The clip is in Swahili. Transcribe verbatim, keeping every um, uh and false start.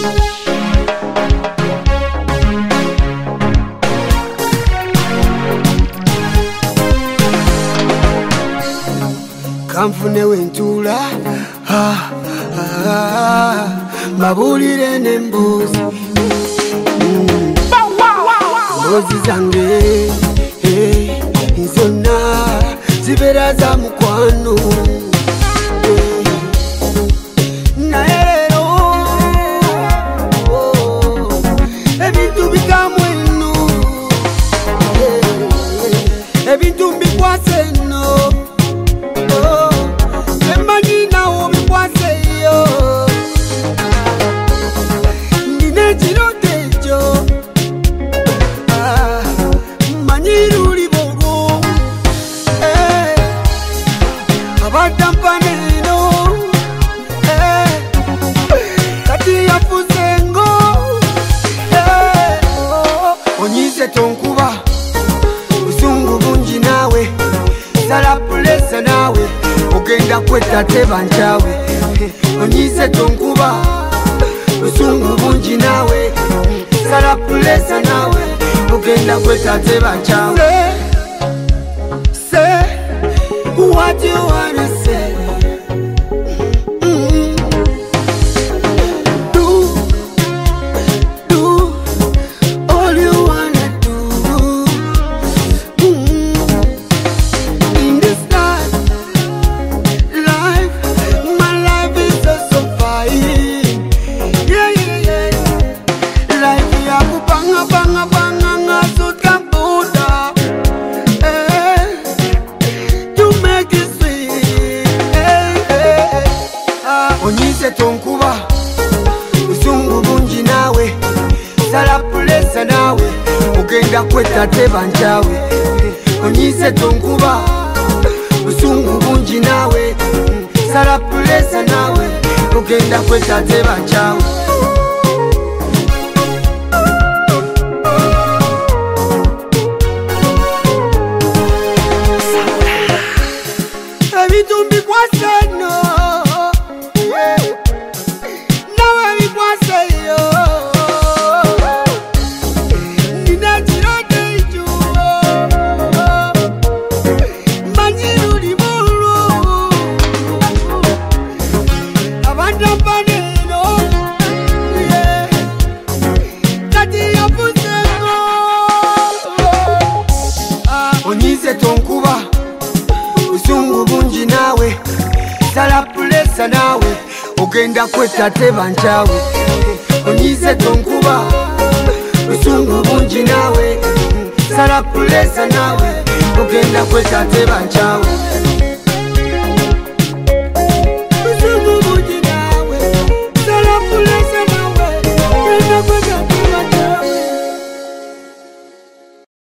Kamfune wentula ah, ah, ah, mabulire nembuzi mm. Mbozi zange hey, nzona zibera za mukwano hey. Naero oh, ebintu bikamwenu hey, ebintu bikwaseno tonkuba usungu bungi nawe sala pulesa nawe ogenda kweta teba nchawe onyise tonkuba usungu bungi nawe sala pulesa nawe ogenda kweta teba nchawe. Say, say what you wanna say. Onyise tonkuba usungu bungi nawe sala pulesa nawe ogenda kweta teba nchawe onyise tonkuba usungu bungi nawe sala pulesa nawe ogenda kweta teba nchawe. Ebitumbi kwaseno onyise tonkuba usungu bungi nawe sala pulesa nawe ogenda kweta teba nchawe onyise tonkuba usungu bungi nawe sala pulesa nawe ogenda kweta teba nchawe.